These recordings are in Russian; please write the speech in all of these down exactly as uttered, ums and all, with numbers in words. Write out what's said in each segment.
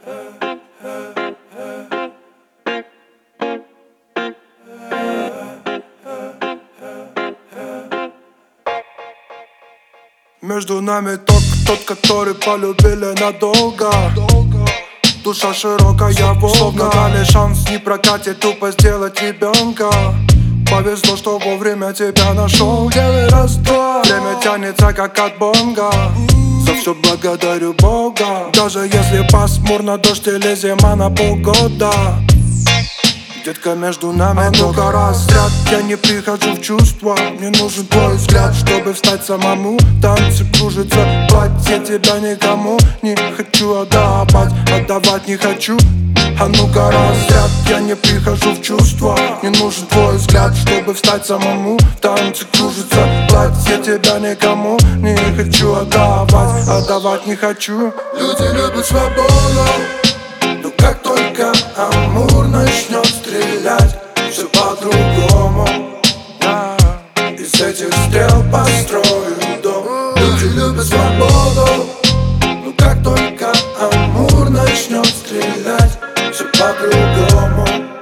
Между нами тот, тот, который полюбили надолго. Душа широкая Волга, словно дали шанс, не прокатит тупо сделать ребенка. Повезло, что вовремя тебя нашел. Делай раз-два, время тянется как от бонга. За все благодарю Бога. Даже если пасмурно, дождь или зима на полгода. Детка, между нами много разряд. Я не прихожу в чувства. Мне нужен твой взгляд, чтобы встать самому. Танцы кружатся, платье тебя никому не хочу отдавать, отдавать не хочу. А ну-ка разряд, я не прихожу в чувства. Мне нужен твой взгляд, чтобы встать самому. Танцы кружатся, платье тебя никому не хочу отдавать, отдавать не хочу. Люди любят свободу, но как только Амур начнет стрелять, все по-другому. Из этих стрел построю дом. Люди любят свободу, но как только Амур начнет стрелять, все по-другому.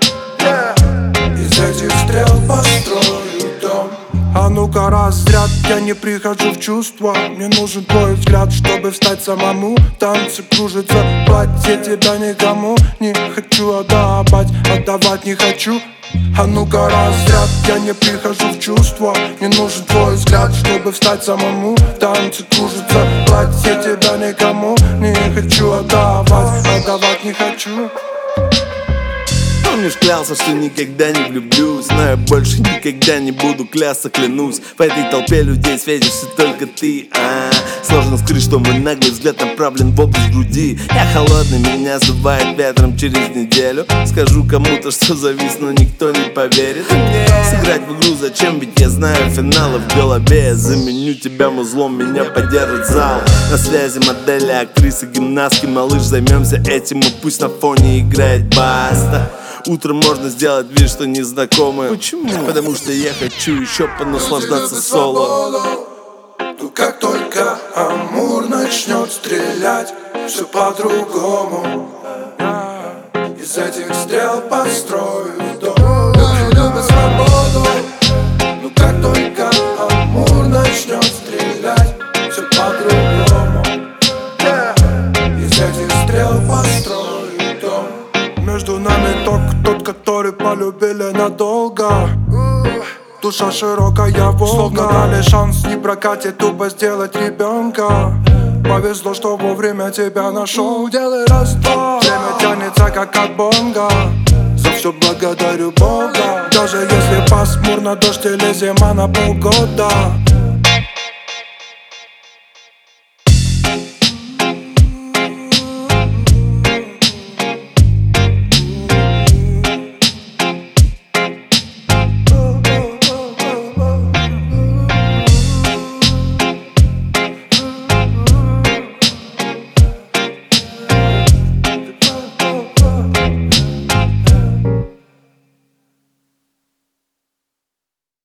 Из этих стрел построю дом. А ну-ка разряд, я не прихожу в чувства. Мне нужен твой взгляд, чтобы встать самому. Танцы кружатся, платье тебя никому не хочу отдавать, отдавать не хочу. А ну-ка разряд, я не прихожу в чувства. Мне нужен твой взгляд, чтобы встать самому. Танцы кружатся, платье тебя никому не хочу отдавать, отдавать не хочу. Помнишь, клялся, что никогда не влюблюсь, но я больше никогда не буду клясться, клянусь. В этой толпе людей светишься только ты, а сложно скрыть, что мой наглый взгляд направлен в область груди. Я холодный, меня сдувает ветром через неделю. Скажу кому-то, что завис, но никто не поверит мне. Сыграть в игру зачем, ведь я знаю финалы в голове. Я заменю тебя музлом, меня поддержит зал. На связи модели, актрисы, гимнастки, малыш, займемся этим, и пусть на фоне играет Баста. Утром можно сделать вид, что незнакомы. Почему? Потому что я хочу еще понаслаждаться соло. Но как только Амур начнет стрелять, все по-другому. Из этих стрел построю дом. Люди любят свободу, но как только Амур начнет стрелять, все по-другому. Из этих стрел построю дом. Между нами тот, тот, который полюбили надолго. Душа широкая Волга, словно дали шанс, не прокатит тупо сделать ребенка. Повезло, что вовремя тебя нашел. Делай раз-два, время тянется как от бонга. За все благодарю Бога. Даже если пасмурно, дождь или зима на полгода.